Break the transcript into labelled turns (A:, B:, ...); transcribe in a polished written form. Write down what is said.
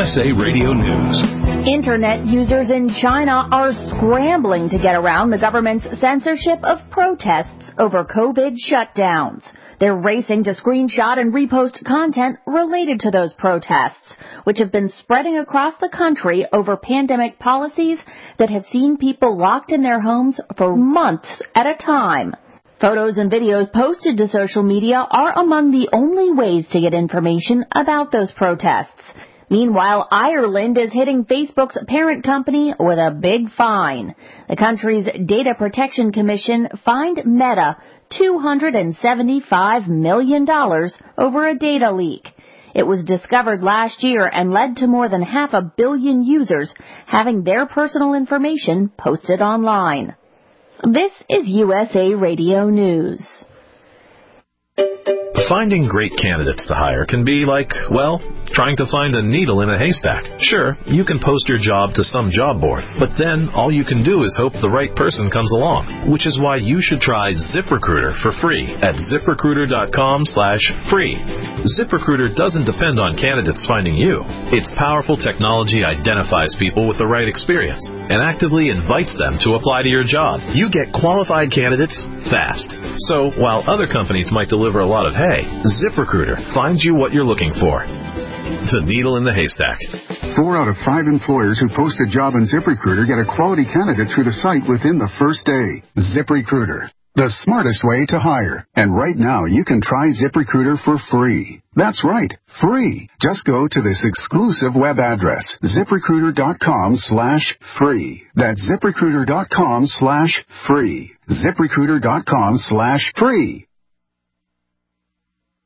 A: USA Radio News.
B: Internet users in China are scrambling to get around the government's censorship of protests over COVID shutdowns. They're racing to screenshot and repost content related to those protests, which have been spreading across the country over pandemic policies that have seen people locked in their homes for months at a time. Photos and videos posted to social media are among the only ways to get information about those protests. Meanwhile, Ireland is hitting Facebook's parent company with a big fine. The country's Data Protection Commission fined Meta $275 million over a data leak. It was discovered last year and led to more than 500 million users having their personal information posted online. This is USA Radio News.
C: Finding great candidates to hire can be like, well, trying to find a needle in a haystack. Sure, you can post your job to some job board, but then all you can do is hope the right person comes along, which is why you should try ZipRecruiter for free at ZipRecruiter.com/free. ZipRecruiter doesn't depend on candidates finding you. Its powerful technology identifies people with the right experience and actively invites them to apply to your job. You get qualified candidates fast. So while other companies might deliver a lot of hay, ZipRecruiter finds you what you're looking for. The needle in the haystack.
D: 4 out of 5 employers who post a job on ZipRecruiter get a quality candidate through the site within the first day. ZipRecruiter, the smartest way to hire. And right now, you can try ZipRecruiter for free. That's right, free. Just go to this exclusive web address, ZipRecruiter.com/free. That's ZipRecruiter.com/free. ZipRecruiter.com/free.